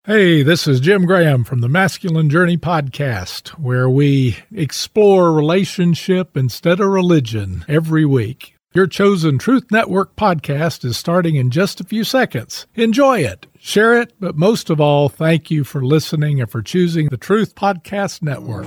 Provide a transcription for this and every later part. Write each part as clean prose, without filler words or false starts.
Hey, this is Jim Graham from the Masculine Journey podcast, where we explore relationship instead of religion every week. Your chosen Truth Network podcast is starting in just a few seconds. Enjoy it, share it, but most of all, thank you for listening and for choosing the Truth Podcast Network.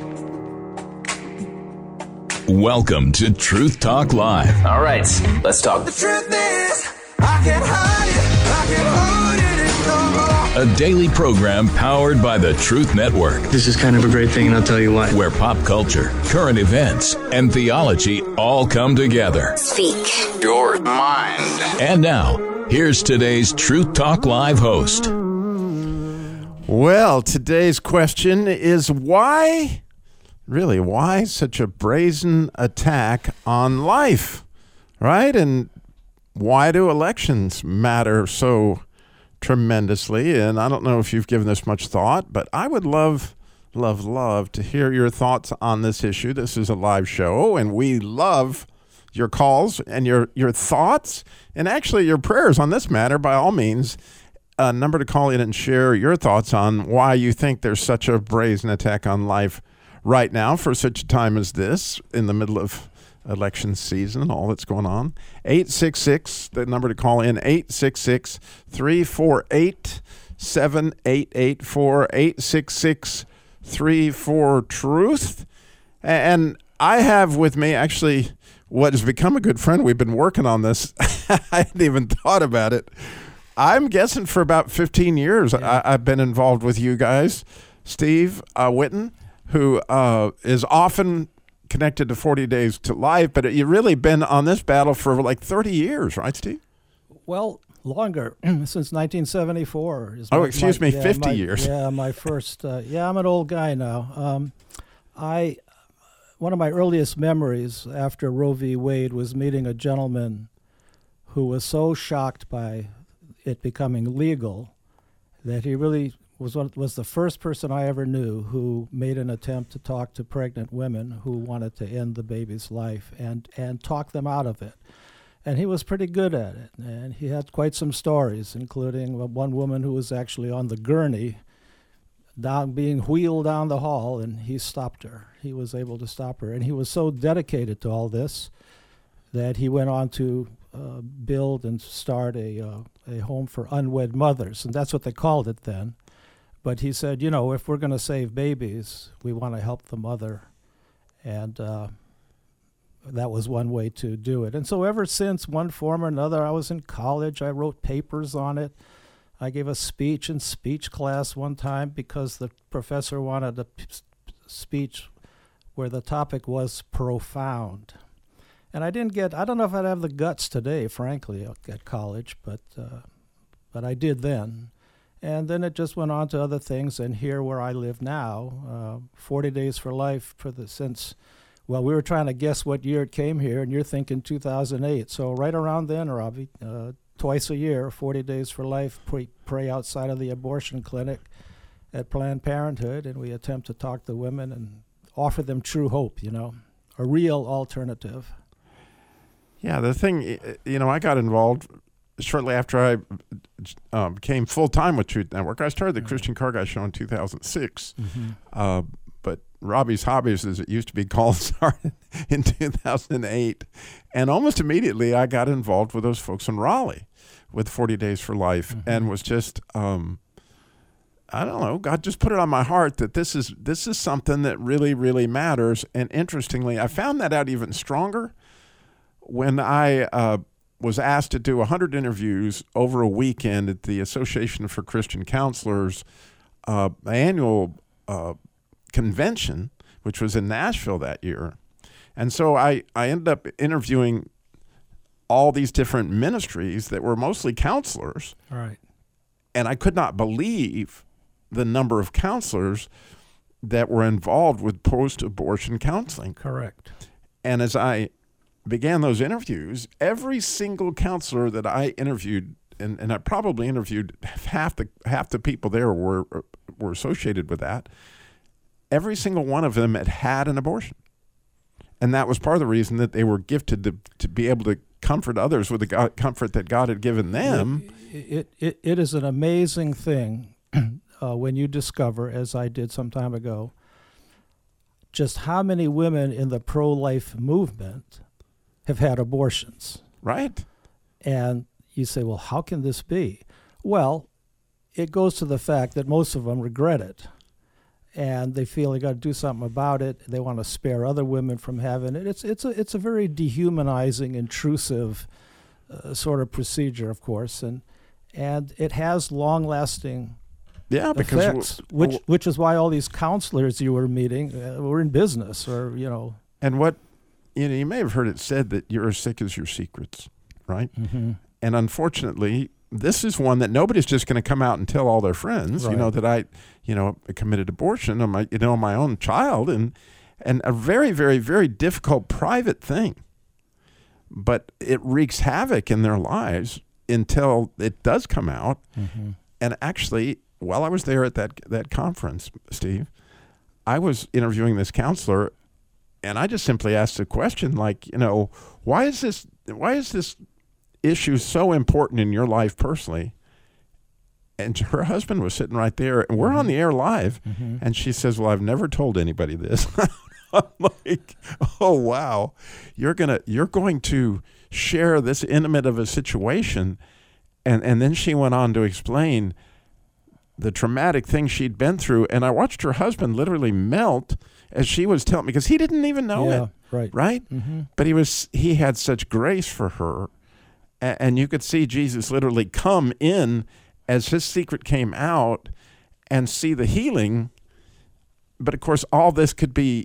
Welcome to Truth Talk Live. All right, let's talk. The truth is, I can't hide it, I can't hold it no more. A daily program powered by the Truth Network. This is kind of a great thing, and I'll tell you why. Where pop culture, current events, and theology all come together. Speak Your mind. And now, here's today's Truth Talk Live host. Well, today's question is why such a brazen attack on life, right? And why do elections matter so tremendously? And I don't know if you've given this much thought, but I would love to hear your thoughts on this issue. This is a live show, and we love your calls and your thoughts and actually your prayers on this matter. By all means, a number to call in and share your thoughts on why you think there's such a brazen attack on life right now for such a time as this, in the middle of election season, all that's going on. 866, the number to call in, 866-348-7884, 866-34-TRUTH. And I have with me actually what has become a good friend. We've been working on this. I hadn't even thought about it. I'm guessing for about 15 years I've been involved with you guys. Steve Witten, who is often connected to 40 Days to Life, but you've really been on this battle for like 30 years, right, Steve? Well, longer, since 1974. 50 years. Yeah, my first, I'm an old guy now. One of my earliest memories after Roe v. Wade was meeting a gentleman who was so shocked by it becoming legal that he really was the first person I ever knew who made an attempt to talk to pregnant women who wanted to end the baby's life and talk them out of it. And he was pretty good at it. And he had quite some stories, including one woman who was actually on the gurney being wheeled down the hall, and he stopped her. He was able to stop her. And he was so dedicated to all this that he went on to build and start a home for unwed mothers. And that's what they called it then. But he said, if we're going to save babies, we want to help the mother. And that was one way to do it. And so ever since, one form or another, I was in college. I wrote papers on it. I gave a speech in speech class one time because the professor wanted a speech where the topic was profound. And I don't know if I'd have the guts today, frankly, at college, but I did then. And then it just went on to other things, and here where I live now, 40 Days for Life we were trying to guess what year it came here, and you're thinking 2008. So right around then, Robbie, twice a year, 40 Days for Life, pray outside of the abortion clinic at Planned Parenthood, and we attempt to talk to women and offer them true hope, a real alternative. Yeah, the thing, I got involved shortly after I became full-time with Truth Network. I started the Christian Car Guy Show in 2006. Mm-hmm. But Robbie's Hobbies, as it used to be called, started in 2008. And almost immediately, I got involved with those folks in Raleigh with 40 Days for Life, mm-hmm. and was just, I don't know, God just put it on my heart that this is something that really, really matters. And interestingly, I found that out even stronger when I was asked to do 100 interviews over a weekend at the Association for Christian Counselors annual convention, which was in Nashville that year. And so I ended up interviewing all these different ministries that were mostly counselors. All right. And I could not believe the number of counselors that were involved with post-abortion counseling. Correct. And as I began those interviews, every single counselor that I interviewed, and I probably interviewed half the people there were associated with that, every single one of them had an abortion. And that was part of the reason that they were gifted to be able to comfort others with the comfort that God had given them. It is an amazing thing when you discover, as I did some time ago, just how many women in the pro-life movement have had abortions. Right. And you say, well, how can this be? Well, it goes to the fact that most of them regret it. And they feel they got to do something about it. They want to spare other women from having it. It's a very dehumanizing, intrusive sort of procedure, of course, and it has long-lasting effects, which is why all these counselors you were meeting were in business, or And what you may have heard it said that you're as sick as your secrets, right? Mm-hmm. And unfortunately, this is one that nobody's just going to come out and tell all their friends, right. That I, committed abortion on my own child, and a very, very, very difficult private thing. But it wreaks havoc in their lives until it does come out. Mm-hmm. And actually, while I was there at that conference, Steve, I was interviewing this counselor, and I just simply asked a question like, why is this issue so important in your life personally? And her husband was sitting right there, and we're on the air live, mm-hmm. and she says, well, I've never told anybody this. I'm like, oh, wow, you're going to share this intimate of a situation. And then she went on to explain the traumatic thing she'd been through. And I watched her husband literally melt as she was telling me, because he didn't even know it. Right? Mm-hmm. But he had such grace for her. And you could see Jesus literally come in as his secret came out and see the healing. But of course, all this could be,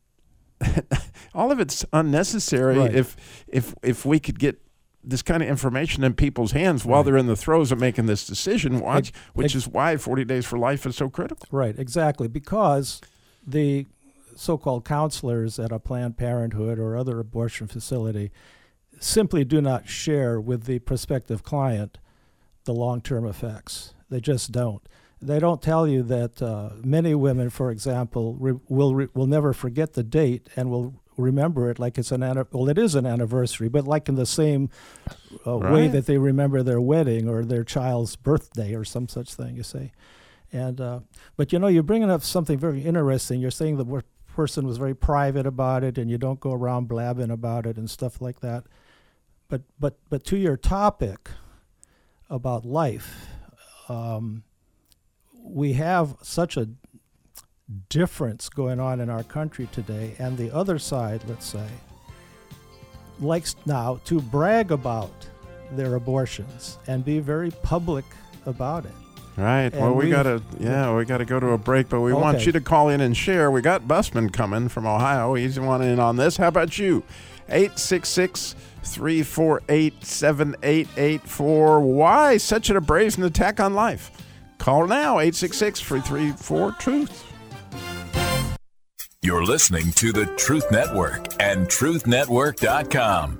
all of it's unnecessary if we could get this kind of information in people's hands while they're in the throes of making this decision, which is why 40 Days for Life is so critical. Right, exactly, because the so-called counselors at a Planned Parenthood or other abortion facility simply do not share with the prospective client the long-term effects. They just don't. They don't tell you that many women, for example, will never forget the date and will remember it like it's it is an anniversary, but like in the same way that they remember their wedding or their child's birthday or some such thing, you say. And but you're bringing up something very interesting. You're saying the person was very private about it, and you don't go around blabbing about it and stuff like that. But to your topic about life, we have such a difference going on in our country today, and the other side, let's say, likes now to brag about their abortions and be very public about it. Right. And well, we gotta go to a break, but we want you to call in and share. We got Busman coming from Ohio. He's the one in on this. How about you? 866-348-7884. Why such a brazen attack on life? Call now, 866-334-TRUTH. You're listening to the Truth Network and truthnetwork.com.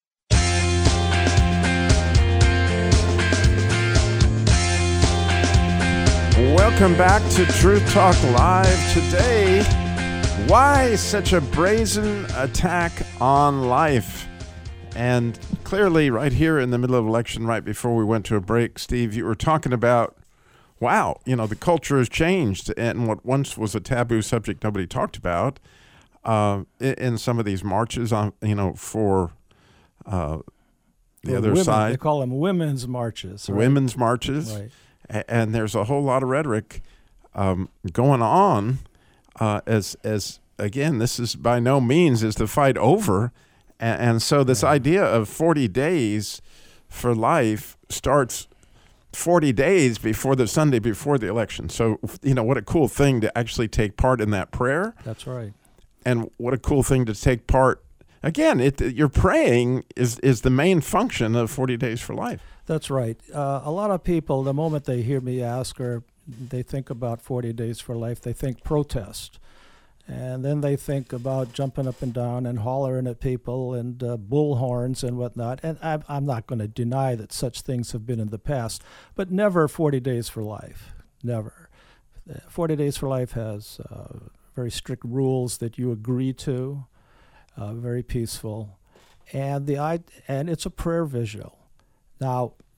Welcome back to Truth Talk Live. Today, why such a brazen attack on life? And clearly, right here in the middle of election, right before we went to a break, Steve, you were talking about, wow, the culture has changed, and what once was a taboo subject nobody talked about in some of these marches on, for the other women, side. They call them women's marches. Right? Women's marches. Right. And there's a whole lot of rhetoric going on as again, this is by no means is the fight over. And so this idea of 40 days for life starts 40 days before the Sunday before the election. So, what a cool thing to actually take part in that prayer. That's right. And what a cool thing to take part. Again, your praying is the main function of 40 Days for Life. That's right. A lot of people, the moment they hear me ask or they think about 40 Days for Life, they think protest. And then they think about jumping up and down and hollering at people and bullhorns and whatnot. And I'm not going to deny that such things have been in the past, but never 40 Days for Life. Never. 40 Days for Life has very strict rules that you agree to, very peaceful. And it's a prayer visual. Now,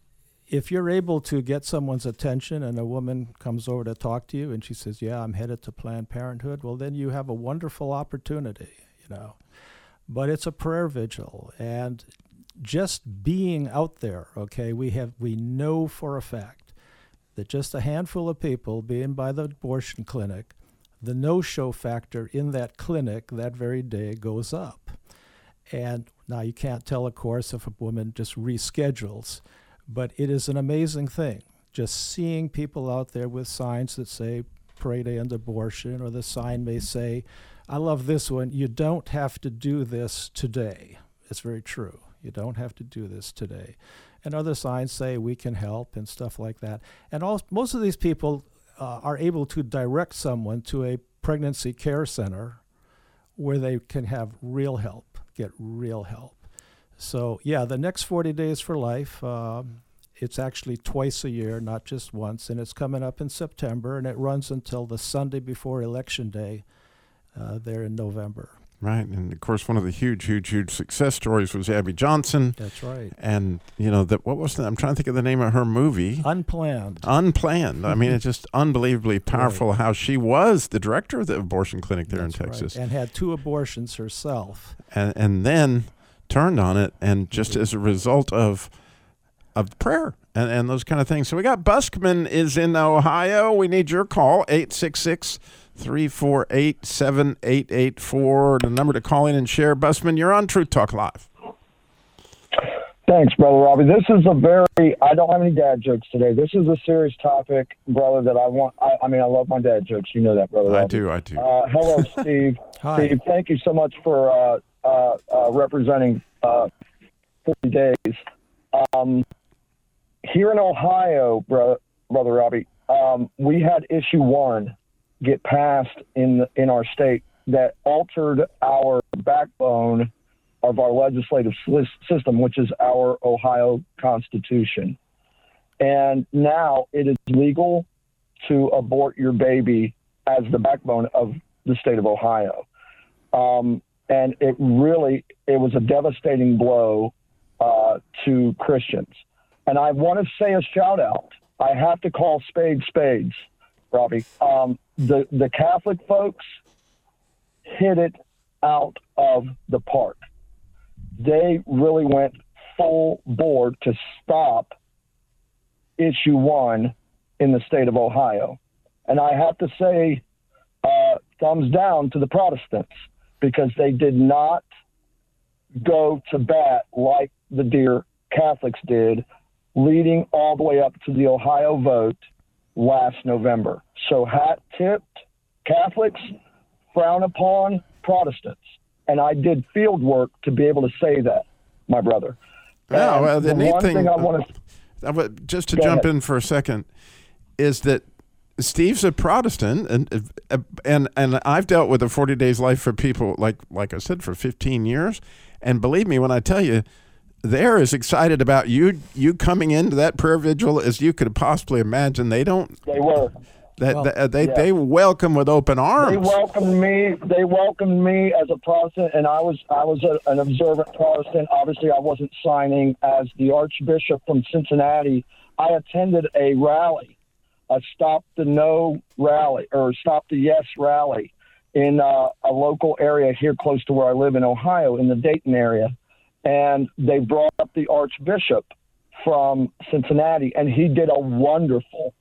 if you're able to get someone's attention and a woman comes over to talk to you and she says, yeah, I'm headed to Planned Parenthood, well, then you have a wonderful opportunity, But it's a prayer vigil. And just being out there, okay, we know for a fact that just a handful of people being by the abortion clinic, the no-show factor in that clinic that very day goes up. And now you can't tell, of course, if a woman just reschedules, but it is an amazing thing. Just seeing people out there with signs that say, pray to end abortion, or the sign may say, I love this one, you don't have to do this today. It's very true. You don't have to do this today. And other signs say, we can help, and stuff like that. And most of these people are able to direct someone to a pregnancy care center where they can have real help, get real help. So, yeah, the next 40 Days for Life, it's actually twice a year, not just once, and it's coming up in September, and it runs until the Sunday before Election Day there in November. Right, and of course, one of the huge success stories was Abby Johnson. That's right. And what was that? I'm trying to think of the name of her movie. Unplanned. I mean, it's just unbelievably powerful how she was the director of the abortion clinic there in Texas, and had 2 abortions herself, and then turned on it, and just as a result of prayer and those kind of things. So we got Buskman is in Ohio. We need your call, 866-348-7884, the number to call in and share. Buskman, you're on Truth Talk Live. Thanks, Brother Robbie. This is I don't have any dad jokes today. This is a serious topic, brother, that I want. I mean, I love my dad jokes. You know that, Brother Robbie. I do. Hello, Steve. Hi. Steve, thank you so much for representing 40 Days. Here in Ohio, Brother Robbie, we had issue 1 get passed in our state that altered our backbone of our legislative system, which is our Ohio Constitution. And now it is legal to abort your baby as the backbone of the state of Ohio. And it was a devastating blow to Christians. And I want to say a shout out. I have to call spades, Robbie. The Catholic folks hit it out of the park. They really went full board to stop issue 1 in the state of Ohio. And I have to say, thumbs down to the Protestants, because they did not go to bat like the dear Catholics did, leading all the way up to the Ohio vote last November. So hat tipped, Catholics frown upon Protestants. And I did field work to be able to say that, my brother. Yeah, well, the neat thing I want to... just to jump in for a second, is that Steve's a Protestant, and I've dealt with the 40 Days Life for people, like I said, for 15 years. And believe me when I tell you, they're as excited about you coming into that prayer vigil as you could possibly imagine. They were. They welcome with open arms. They welcomed me as a Protestant, and I was an observant Protestant. Obviously, I wasn't signing as the Archbishop from Cincinnati. I attended a rally, a Stop the No rally, or Stop the Yes rally, in a local area here close to where I live in Ohio, in the Dayton area. And they brought up the Archbishop from Cincinnati, and he did a wonderful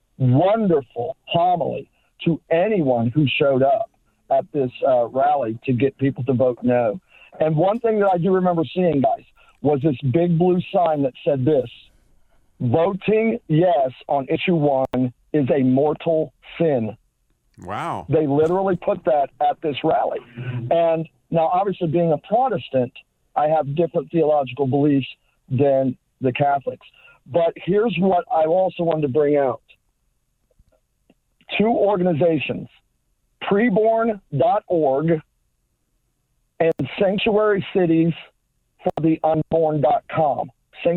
homily to anyone who showed up at this rally to get people to vote no. And one thing that I do remember seeing, guys, was this big blue sign that said this: voting yes on issue 1 is a mortal sin. Wow. They literally put that at this rally. And now, obviously, being a Protestant, I have different theological beliefs than the Catholics. But here's what I also wanted to bring out. 2 organizations, preborn.org and sanctuarycitiesfortheunborn.com.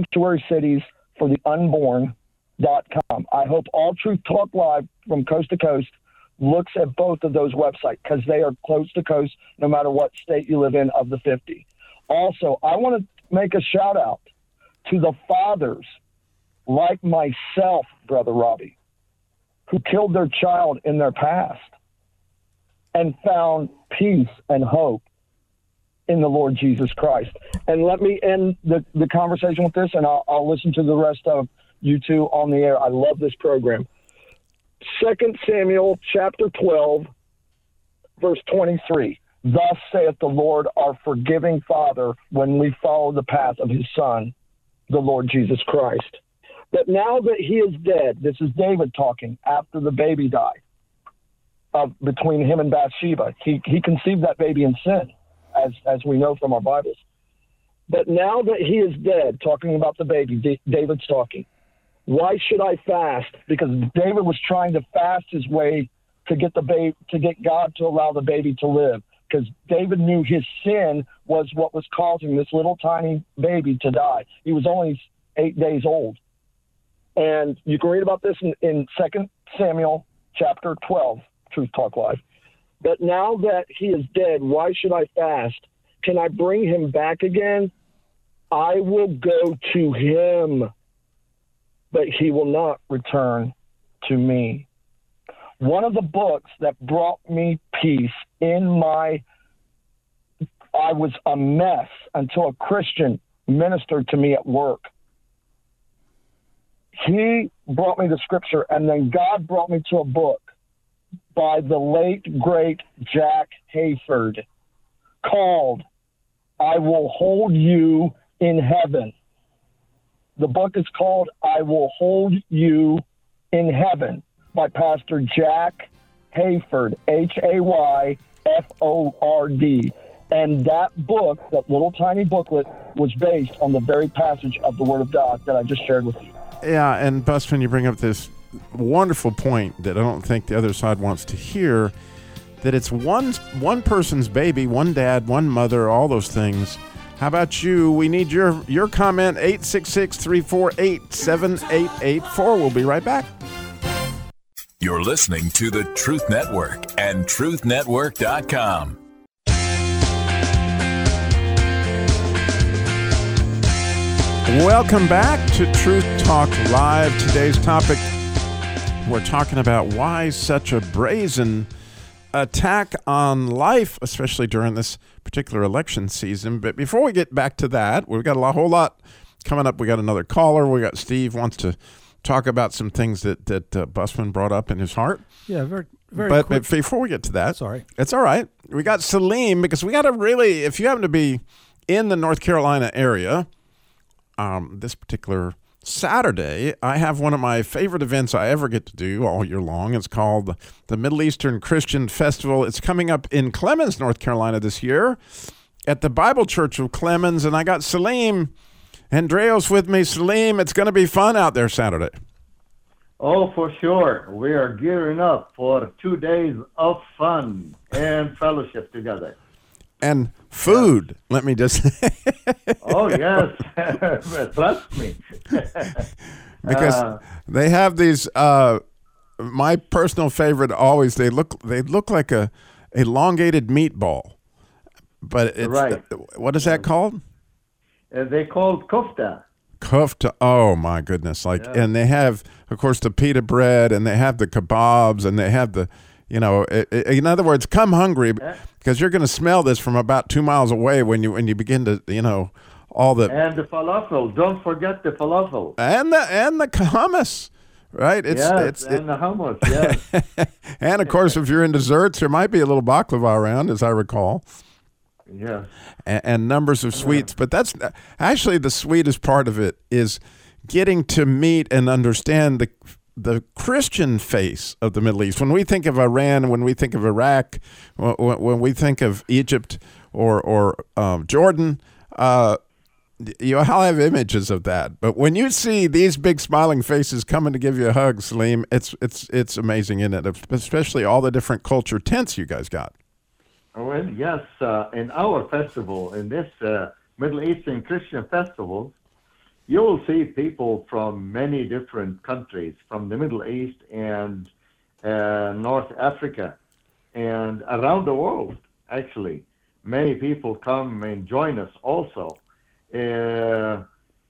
Sanctuarycitiesfortheunborn.com. I hope All Truth Talk Live from coast to coast looks at both of those websites, because they are close to coast no matter what state you live in of the 50. Also, I want to make a shout out to the fathers like myself, Brother Robbie, who killed their child in their past and found peace and hope in the Lord Jesus Christ. And let me end the conversation with this, and I'll listen to the rest of you two on the air. I love this program. 2 Samuel chapter 12, verse 23. Thus saith the Lord, our forgiving Father, when we follow the path of his Son, the Lord Jesus Christ. But now that he is dead, this is David talking after the baby died, between him and Bathsheba. He conceived that baby in sin, as we know from our Bibles. But now that he is dead, talking about the baby, David's talking. Why should I fast? Because David was trying to fast his way to get God to allow the baby to live. Because David knew his sin was what was causing this little tiny baby to die. He was only 8 days old. And you can read about this in 2 Samuel chapter 12, Truth Talk Live. But now that he is dead, why should I fast? Can I bring him back again? I will go to him, but he will not return to me. One of the books that brought me peace I was a mess until a Christian ministered to me at work. He brought me the scripture, and then God brought me to a book by the late, great Jack Hayford called I Will Hold You in Heaven. The book is called I Will Hold You in Heaven by Pastor Jack Hayford, Hayford. And that book, that little tiny booklet, was based on the very passage of the Word of God that I just shared with you. Yeah, and Busman, you bring up this wonderful point that I don't think the other side wants to hear, that it's one person's baby, one dad, one mother, all those things. How about you? We need your comment, 866-348-7884. We'll be right back. You're listening to the Truth Network and truthnetwork.com. Welcome back to Truth Talk Live. Today's topic, we're talking about why such a brazen attack on life, especially during this particular election season. But before we get back to that, we've got a whole lot coming up. We got another caller. We got Steve wants to talk about some things that Busman brought up in his heart. Yeah, very but quick. Before we get to that, Sorry. It's all right. We got Salim, because we got to really, if you happen to be in the North Carolina area, this particular Saturday, I have one of my favorite events I ever get to do all year long. It's called the Middle Eastern Christian Festival. It's coming up in Clemens, North Carolina this year at the Bible Church of Clemens, and I got Salim Andreos with me. Salim, it's going to be fun out there Saturday. Oh, for sure. We are gearing up for 2 days of fun and fellowship together. And food, let me just Oh, yes. Trust me. Because they have these, my personal favorite always, they look like a elongated meatball. But it's, right. What is that called? They called kofta. Kofta, oh my goodness. And they have, of course, the pita bread, and they have the kebabs, and they have the, in other words, come hungry, because you're going to smell this from about 2 miles away when you begin to, all the... And the falafel. Don't forget the falafel. And the hummus, right? And the hummus, yes. And, of course, if you're in desserts, there might be a little baklava around, as I recall. Yes. And numbers of sweets. But that's actually the sweetest part of it, is getting to meet and understand the Christian face of the Middle East. When we think of Iran, when we think of Iraq, when we think of Egypt or Jordan, I'll have images of that. But when you see these big smiling faces coming to give you a hug, Salim, it's amazing, isn't it? Especially all the different culture tents you guys got. Well, yes. In our festival, in this Middle Eastern Christian festival, you will see people from many different countries, from the Middle East and North Africa, and around the world, actually. Many people come and join us also.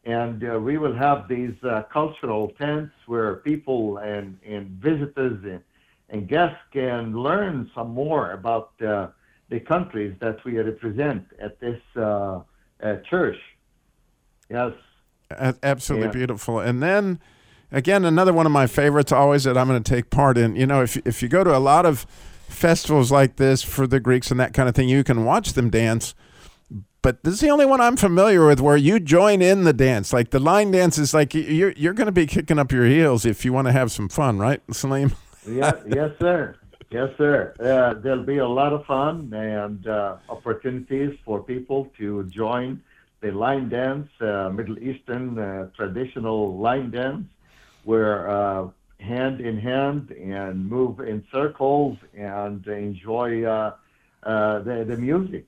And we will have these cultural tents where people and visitors and guests can learn some more about the countries that we represent at this church. Yes. Absolutely beautiful. And then, again, another one of my favorites always that I'm going to take part in. You know, if you go to a lot of festivals like this for the Greeks and that kind of thing, you can watch them dance. But this is the only one I'm familiar with where you join in the dance. Like the line dance is like you're going to be kicking up your heels if you want to have some fun, right, Salim? Yes, sir. Yes, sir. There'll be a lot of fun and opportunities for people to join the line dance, Middle Eastern traditional line dance, where hand in hand and move in circles and enjoy the music.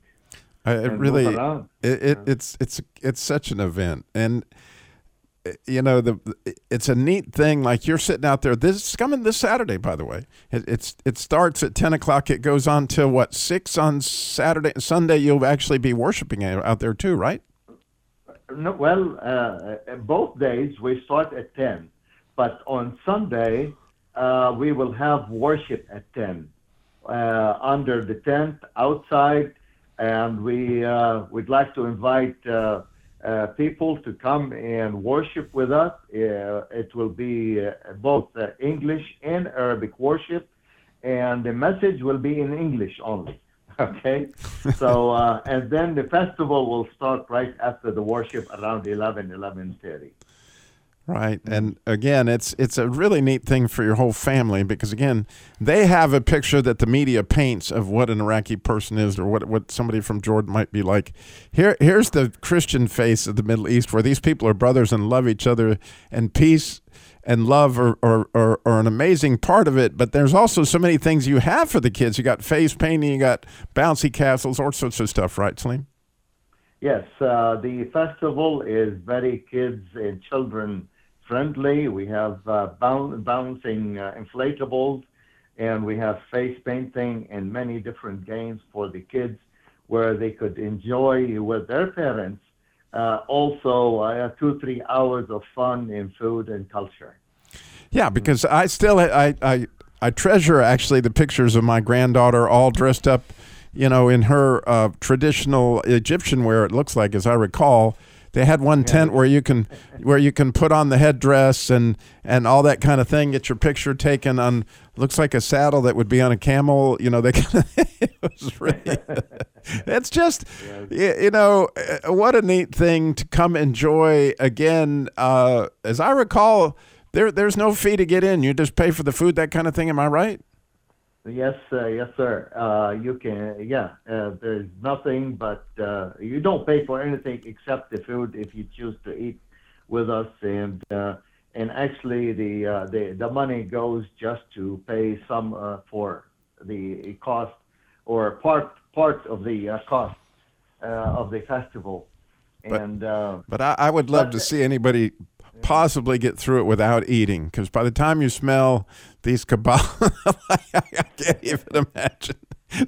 It's such an event, and you know it's a neat thing. Like you're sitting out there. This is coming this Saturday, by the way. It starts at 10:00. It goes on till what 6 on Saturday. Sunday you'll actually be worshiping out there too, right? No, well, both days we start at 10, but on Sunday we will have worship at 10 under the tent outside. And we'd like to invite people to come and worship with us. It will be both English and Arabic worship, and the message will be in English only. Okay? So, and then the festival will start right after the worship around 11:30. Right. And again, it's a really neat thing for your whole family because, again, they have a picture that the media paints of what an Iraqi person is or what somebody from Jordan might be like. Here's the Christian face of the Middle East where these people are brothers and love each other, and peace and love are an amazing part of it. But there's also so many things you have for the kids. You got face painting, you got bouncy castles, all sorts of stuff, right, Salim? Yes. The festival is very kids and children friendly. We have bouncing inflatables, and we have face painting and many different games for the kids where they could enjoy with their parents. Also, 2-3 hours of fun in food and culture. Yeah, because I still I treasure actually the pictures of my granddaughter all dressed up, you know, in her traditional Egyptian wear. It looks like, as I recall. They had one tent where you can put on the headdress and all that kind of thing. Get your picture taken on. Looks like a saddle that would be on a camel. You know, they kind of. It was really. It's just, you know, what a neat thing to come enjoy again. As I recall, there's no fee to get in. You just pay for the food, that kind of thing. Am I right? Yes, sir. You can, there's nothing, but you don't pay for anything except the food if you choose to eat with us, and actually the money goes just to pay some for the cost or part of the cost of the festival. But I would love to see anybody possibly get through it without eating, because by the time you smell these kebab, I can't even imagine.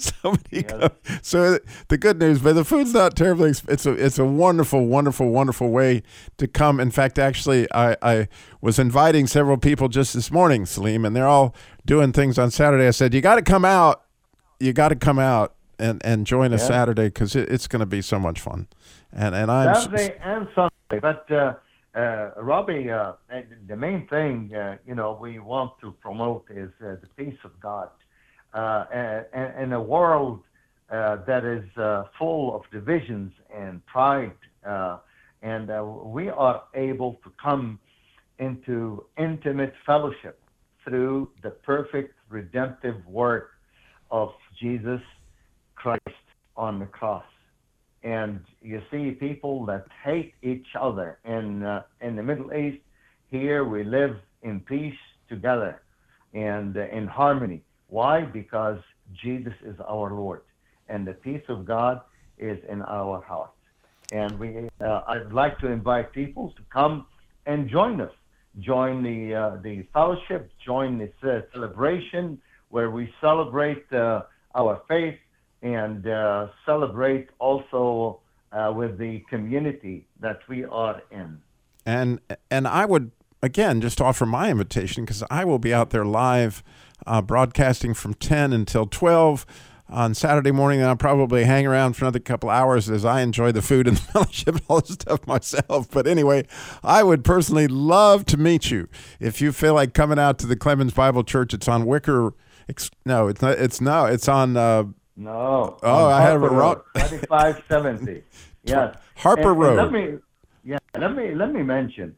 So the good news, but the food's not terribly. It's a wonderful, wonderful, wonderful way to come. In fact, actually, I was inviting several people just this morning, Salim, and they're all doing things on Saturday. I said, you got to come out. You got to come out and join us Saturday, because it's going to be so much fun. And I'm Saturday and Sunday, but. Robbie, the main thing, we want to promote is the peace of God. In a world that is full of divisions and pride, and we are able to come into intimate fellowship through the perfect redemptive work of Jesus Christ on the cross. And you see people that hate each other in the Middle East. Here we live in peace together and in harmony. Why? Because Jesus is our Lord, and the peace of God is in our hearts. And I'd like to invite people to come and join us. Join the fellowship. Join this celebration where we celebrate our faith. And celebrate also with the community that we are in. And I would, again, just offer my invitation, because I will be out there live broadcasting from 10 until 12 on Saturday morning. And I'll probably hang around for another couple hours as I enjoy the food and the fellowship and all this stuff myself. But anyway, I would personally love to meet you. If you feel like coming out to the Clemens Bible Church, it's on Wicker. No, it's not. It's on. No. Oh, I have it wrong. 2570. Yes. Harper Road. Let me mention.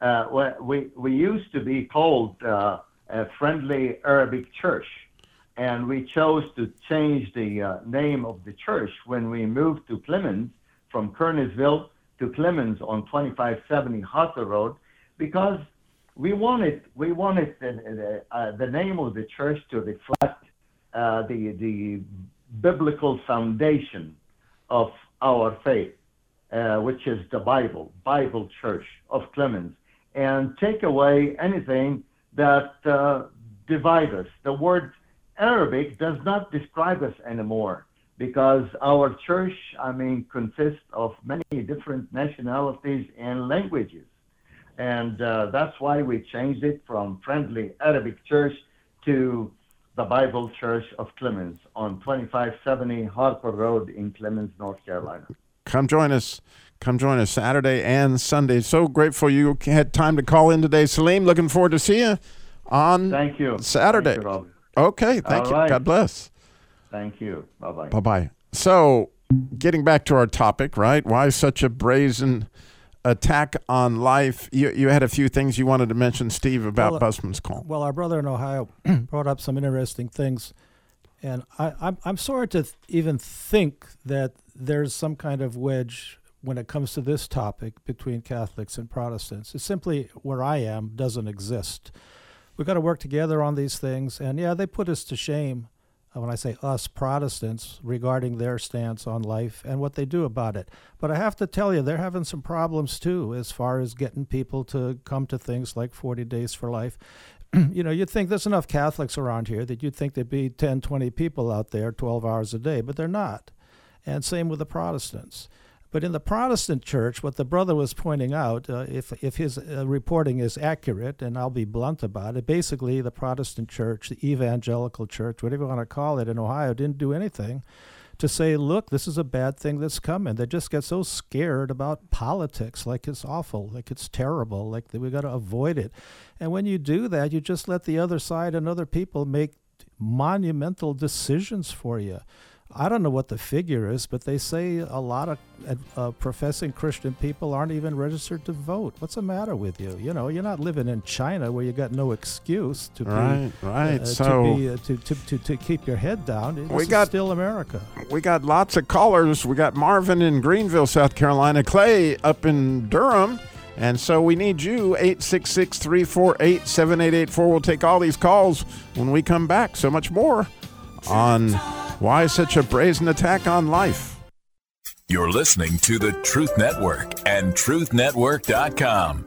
We used to be called a Friendly Arabic Church, and we chose to change the name of the church when we moved to Clemens, from Kernersville to Clemens on 2570 Harper Road, because we wanted the name of the church to reflect the biblical foundation of our faith, which is the Bible Church of Clemens, and take away anything that divides us. The word Arabic does not describe us anymore, because our church, consists of many different nationalities and languages. And that's why we changed it from Friendly Arabic Church to the Bible Church of Clemens on 2570 Harper Road in Clemens, North Carolina. Come join us. Come join us Saturday and Sunday. So grateful you had time to call in today, Salim. Looking forward to see you on Saturday. Thank you, Robert. Okay, thank you. Right. God bless. Thank you. Bye-bye. Bye-bye. So, getting back to our topic, right? Why such a brazen attack on life? You had a few things you wanted to mention, Steve, about Busman's call. Well, our brother in Ohio brought up some interesting things, and I'm sorry to even think that there's some kind of wedge when it comes to this topic between Catholics and Protestants. It's simply, where I am, doesn't exist. We've got to work together on these things, and yeah, they put us to shame, when I say us Protestants, regarding their stance on life and what they do about it. But I have to tell you, they're having some problems too, as far as getting people to come to things like 40 Days for Life. You'd think there's enough Catholics around here that you'd think there'd be 10, 20 people out there 12 hours a day, but they're not. And same with the Protestants. But in the Protestant church, what the brother was pointing out, if his reporting is accurate, and I'll be blunt about it, basically the Protestant church, the evangelical church, whatever you want to call it, in Ohio, didn't do anything to say, look, this is a bad thing that's coming. They just get so scared about politics, like it's awful, like it's terrible, like we got to avoid it. And when you do that, you just let the other side and other people make monumental decisions for you. I don't know what the figure is, but they say a lot of professing Christian people aren't even registered to vote. What's the matter with you? You're not living in China where you got no excuse to to keep your head down. This is still America. We got lots of callers. We got Marvin in Greenville, South Carolina, Clay up in Durham. And so we need you, 866-348-7884. We'll take all these calls when we come back. So much more on Why Such a Brazen Attack on Life. You're listening to the Truth Network and truthnetwork.com.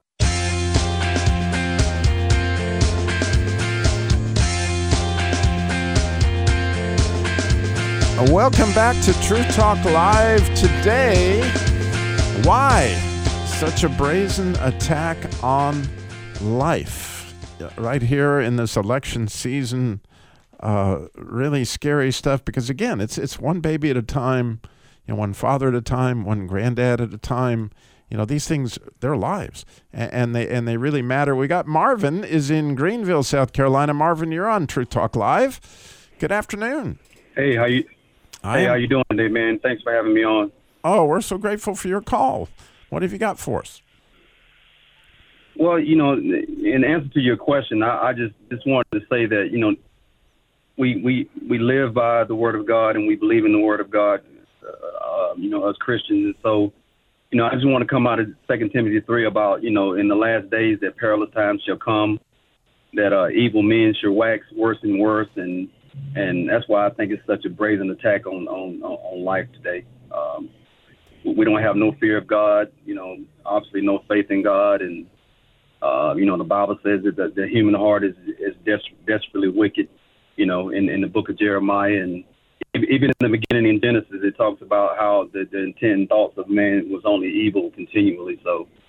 Welcome back to Truth Talk Live. Today, why such a brazen attack on life? Right here in this election season, really scary stuff, because again, it's one baby at a time, one father at a time, one granddad at a time. These things, they're lives, and they really matter. We got Marvin is in Greenville, South Carolina. Marvin, you're on Truth Talk Live. Good afternoon. Hey, how you doing today, man? Thanks for having me on. Oh, we're so grateful for your call. What have you got for us? Well, in answer to your question, I just wanted to say that, we live by the Word of God, and we believe in the Word of God, as Christians. And so, I just want to come out of 2 Timothy 3 about, in the last days that perilous times shall come, that evil men shall wax worse and worse, and that's why I think it's such a brazen attack on life today. We don't have no fear of God, obviously no faith in God, and the Bible says that the human heart is desperately wicked. In the book of Jeremiah, and even in the beginning in Genesis, it talks about how the intent and thoughts of man was only evil continually. So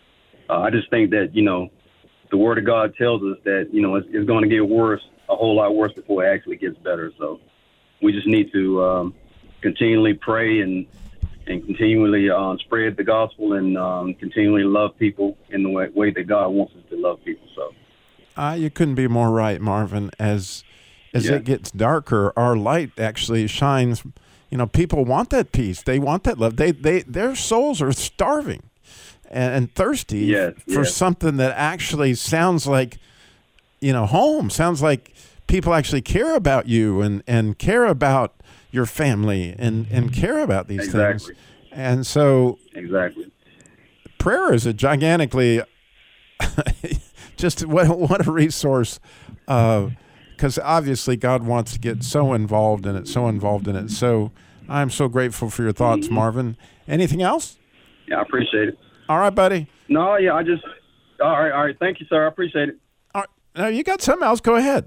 I just think that, the Word of God tells us that, it's going to get worse, a whole lot worse before it actually gets better. So we just need to continually pray and continually spread the gospel and continually love people in the way that God wants us to love people. So you couldn't be more right, Marvin. As it gets darker, our light actually shines. People want that peace. They want that love. Their souls are starving and thirsty for something that actually sounds like, home. Sounds like people actually care about you and care about your family and care about these things. And so prayer is a gigantically just what a resource, because obviously God wants to get so involved in it. So I'm so grateful for your thoughts, Marvin. Anything else? Yeah, I appreciate it. All right, buddy. No, yeah, all right. Thank you, sir. I appreciate it. All right. Now, you got something else? Go ahead.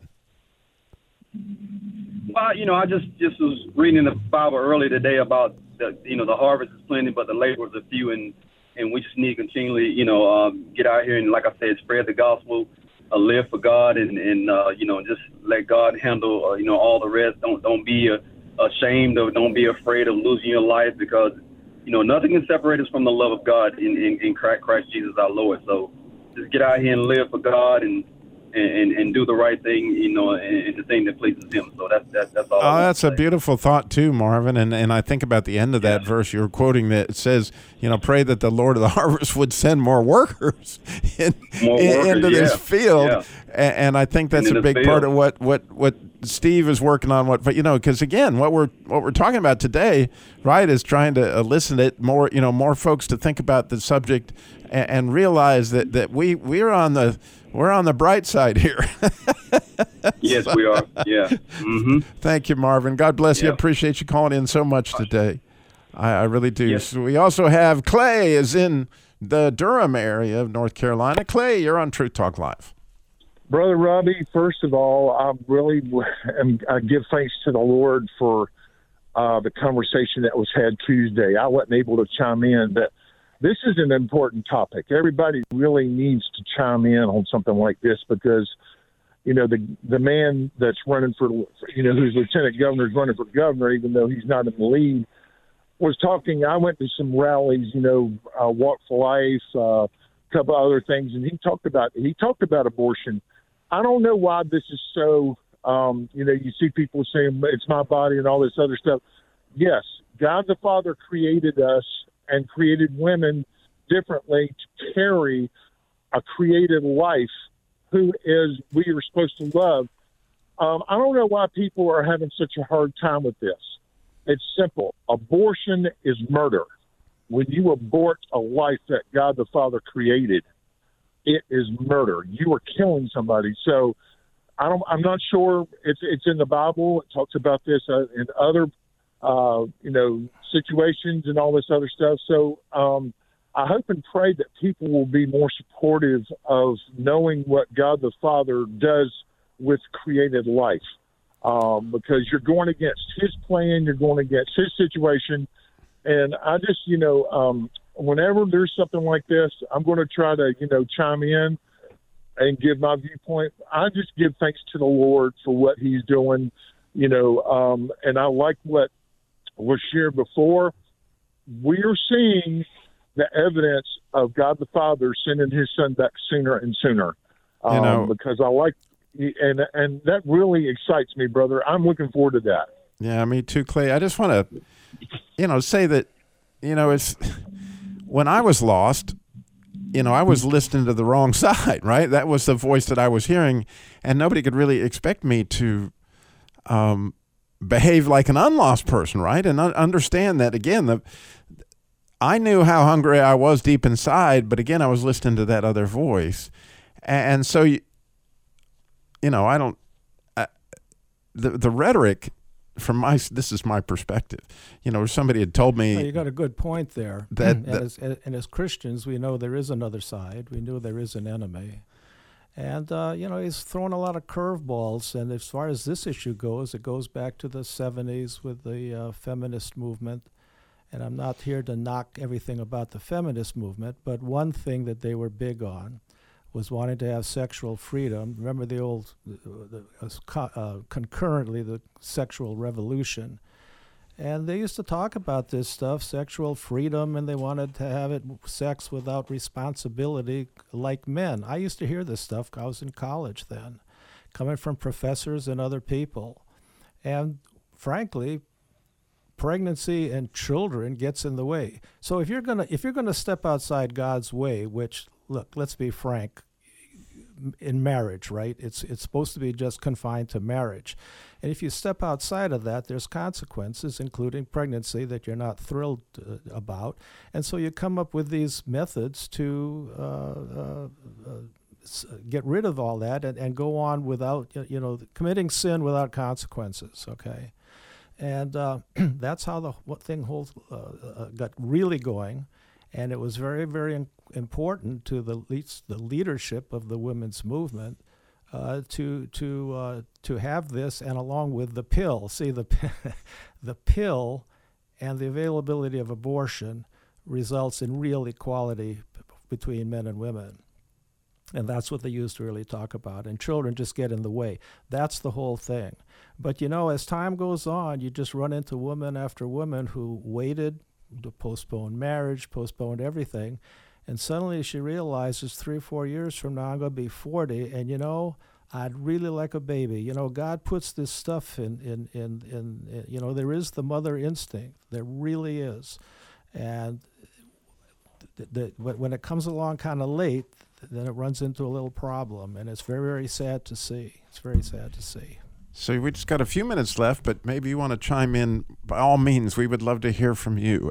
Well, I just was reading in the Bible earlier today about the harvest is plenty, but the laborers are few, and we just need to continually, get out here and, like I said, spread the gospel, live for God, and just let God handle, all the rest. Don't be ashamed of, don't be afraid of losing your life, because, nothing can separate us from the love of God in Christ Jesus our Lord. So just get out here and live for God and do the right thing, and the thing that pleases Him. So that's all. Oh, that's a beautiful thought too, Marvin. And I think about the end of that verse you were quoting that it says, pray that the Lord of the harvest would send more workers into this field. Yeah. And I think that's a big part of what Steve is working on. Because again, what we're talking about today, right, is trying to elicit more, more folks to think about the subject and realize that we're on the bright side here. Yes, we are. Yeah. Mm-hmm. Thank you, Marvin. God bless you. I appreciate you calling in so much today. I really do. Yes. So we also have Clay is in the Durham area of North Carolina. Clay, you're on Truth Talk Live. Brother Robbie, first of all, I give thanks to the Lord for the conversation that was had Tuesday. I wasn't able to chime in, but this is an important topic. Everybody really needs to chime in on something like this because, the man that's running for, who's lieutenant governor is running for governor, even though he's not in the lead, was talking. I went to some rallies, Walk for Life, a couple other things, and he talked about abortion. I don't know why this is so, you see people saying it's my body and all this other stuff. Yes, God the Father created us and created women differently to carry a created life who we are supposed to love. I don't know why people are having such a hard time with this. It's simple. Abortion is murder. When you abort a life that God the Father created, it is murder. You are killing somebody. So I'm not sure it's in the Bible. It talks about this in other situations and all this other stuff. So I hope and pray that people will be more supportive of knowing what God the Father does with created life, because you're going against His plan, you're going against His situation. And I just, whenever there's something like this, I'm going to try to, chime in and give my viewpoint. I just give thanks to the Lord for what He's doing, and I like what was shared before. We are seeing the evidence of God the Father sending His Son back sooner and sooner, because I like, and that really excites me, brother. I'm looking forward to that. Yeah, me too, Clay. I just want to, say that, it's when I was lost, I was listening to the wrong side, right? That was the voice that I was hearing, and nobody could really expect me to behave like an unlost person, right? And understand that, again, I knew how hungry I was deep inside, but again, I was listening to that other voice. And so, I don't, the rhetoric this is my perspective. Somebody had told me. Well, you got a good point there. And as Christians, we know there is another side. We know there is an enemy. And, he's throwing a lot of curveballs. And as far as this issue goes, it goes back to the 70s with the feminist movement. and I'm not here to knock everything about the feminist movement, but one thing that they were big on was wanting to have sexual freedom. Remember the old, concurrently, the sexual revolution. And they used to talk about this stuff, sexual freedom, and they wanted to have it sex without responsibility like men. I used to hear this stuff. I was in college then, coming from professors and other people. And frankly, pregnancy and children gets in the way. So if you're gonna step outside God's way, which, look, let's be frank, in marriage, right? It's supposed to be just confined to marriage. And if you step outside of that, there's consequences, including pregnancy, that you're not thrilled about. And so you come up with these methods to get rid of all that and go on without, committing sin without consequences, okay? And that's how the thing got really going. And it was very, very important to the leadership of the women's movement to have this, and along with the pill. See, the pill and the availability of abortion results in real equality between men and women. And that's what they used to really talk about. And children just get in the way. That's the whole thing. But, as time goes on, you just run into woman after woman who waited to postpone marriage, postponed everything. And suddenly she realizes 3 or 4 years from now, I'm going to be 40, and, I'd really like a baby. God puts this stuff in there is the mother instinct. There really is. And when it comes along kind of late, then it runs into a little problem, and it's very, very sad to see. It's very sad to see. So we just got a few minutes left, but maybe you want to chime in. By all means, we would love to hear from you.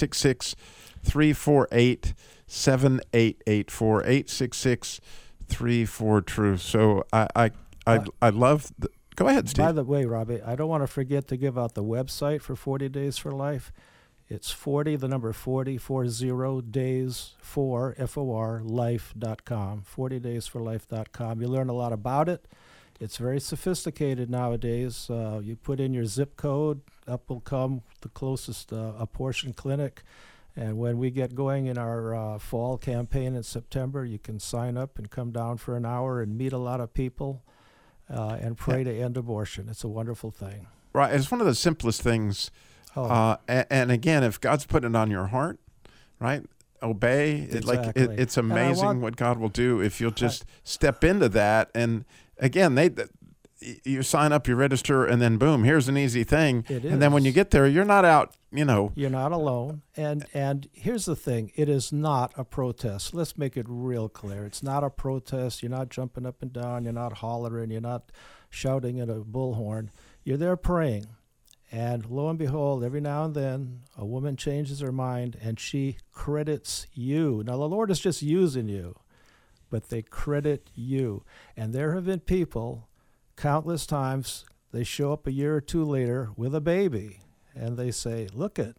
866-348-7884. 866-34-TRUTH. So I love go ahead, Steve. By the way, Robbie, I don't want to forget to give out the website for 40 Days for Life. It's 40, the number 40, 40 days for, F-O-R, life.com, 40daysforlife.com. You learn a lot about it. It's very sophisticated nowadays. You put in your zip code, up will come the closest abortion clinic. And when we get going in our fall campaign in September, you can sign up and come down for an hour and meet a lot of people and pray to end abortion. It's a wonderful thing. Right. It's one of the simplest things. And again, if God's putting it on your heart, right, obey. Exactly. It's amazing what God will do if you'll just step into that. And again, you sign up, you register, and then boom, here's an easy thing. It is. And then when you get there, you're not out, You're not alone. And here's the thing. It is not a protest. Let's make it real clear. It's not a protest. You're not jumping up and down. You're not hollering. You're not shouting at a bullhorn. You're there praying. And lo and behold, every now and then, a woman changes her mind, and she credits you. Now, the Lord is just using you, but they credit you. And there have been people, countless times, they show up a year or two later with a baby, and they say, look it,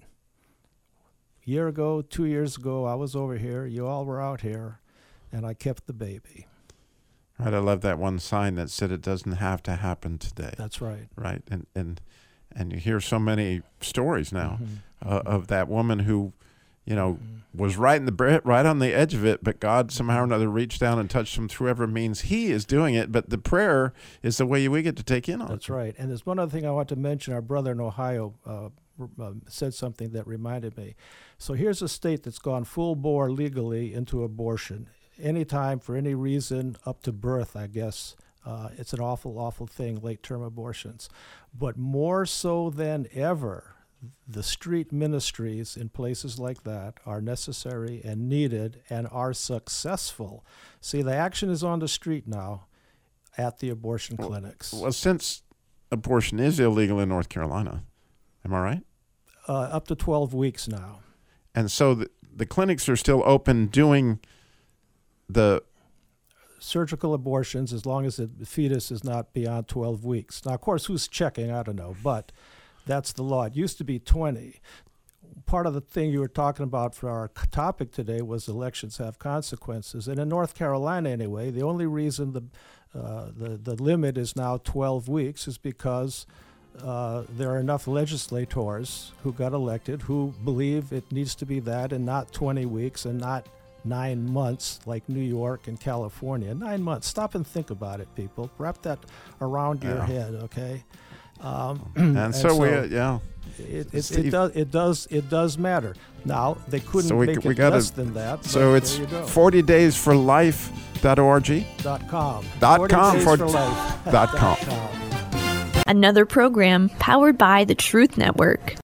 a year ago, 2 years ago, I was over here, you all were out here, and I kept the baby. Right, I love that one sign that said it doesn't have to happen today. That's right. Right, and you hear so many stories now of that woman who, was right on the edge of it, but God somehow or another reached down and touched them through whatever means He is doing it. But the prayer is the way we get to take in on it. That's right. And there's one other thing I want to mention. Our brother in Ohio said something that reminded me. So here's a state that's gone full bore legally into abortion. Anytime, for any reason, up to birth, I guess. It's an awful, awful thing, late-term abortions. But more so than ever, the street ministries in places like that are necessary and needed and are successful. See, the action is on the street now at the abortion clinics. Well, since abortion is illegal in North Carolina, am I right? Up to 12 weeks now. And so the clinics are still open doing the surgical abortions as long as the fetus is not beyond 12 weeks. Now, of course, who's checking? I don't know, but that's the law. It used to be 20. Part of the thing you were talking about for our topic today was elections have consequences. And in North Carolina, anyway, the only reason the limit is now 12 weeks is because there are enough legislators who got elected who believe it needs to be that and not 20 weeks and not 9 months like New York and California. 9 months. Stop and think about it, people. Wrap that around your head, okay? And so we, It does matter. Now they couldn't make it less than that. So it's 40daysforlife.org. .com. .com. Another program powered by the Truth Network.